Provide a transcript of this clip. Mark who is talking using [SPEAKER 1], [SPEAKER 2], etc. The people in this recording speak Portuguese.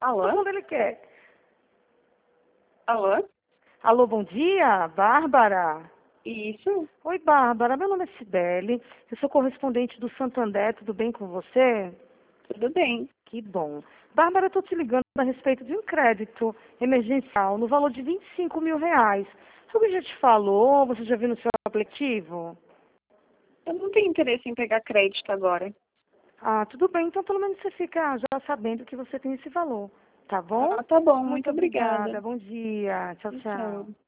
[SPEAKER 1] Alô?
[SPEAKER 2] Quando ele quer.
[SPEAKER 1] Alô?
[SPEAKER 2] Alô, bom dia, Bárbara.
[SPEAKER 1] Isso?
[SPEAKER 2] Oi, Bárbara, meu nome é Cibele, eu sou correspondente do Santander, tudo bem com você?
[SPEAKER 1] Tudo bem.
[SPEAKER 2] Que bom. Bárbara, eu estou te ligando a respeito de um crédito emergencial no valor de R$ 25.000. Alguém já te falou? Você já viu no seu aplicativo?
[SPEAKER 1] Eu não tenho interesse em pegar crédito agora.
[SPEAKER 2] Ah, tudo bem, então pelo menos você fica já sabendo que você tem esse valor, tá bom?
[SPEAKER 1] Ah, tá bom.
[SPEAKER 2] Muito
[SPEAKER 1] Muito obrigada.
[SPEAKER 2] obrigada, bom dia, tchau,
[SPEAKER 1] Tchau.
[SPEAKER 2] tchau.